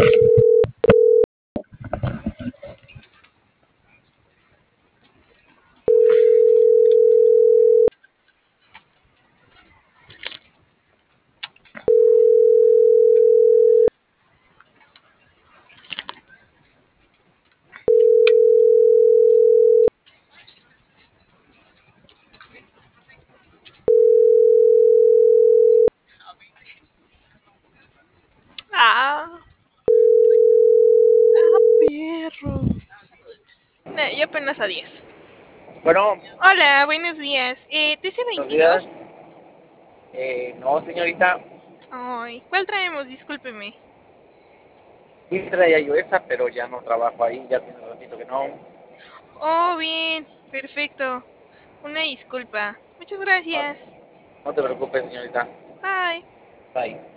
Ah, perro. No, yo apenas a 10. Bueno, Hola, buenos días. ¿TC buenos días. 22? No, señorita, Ay, ¿cuál traemos? Discúlpeme. sí traía yo esa, pero ya no trabajo ahí, ya tiene un ratito que no. Oh, bien, perfecto. Una disculpa. Muchas No, gracias. no te preocupes, señorita. Bye. Bye.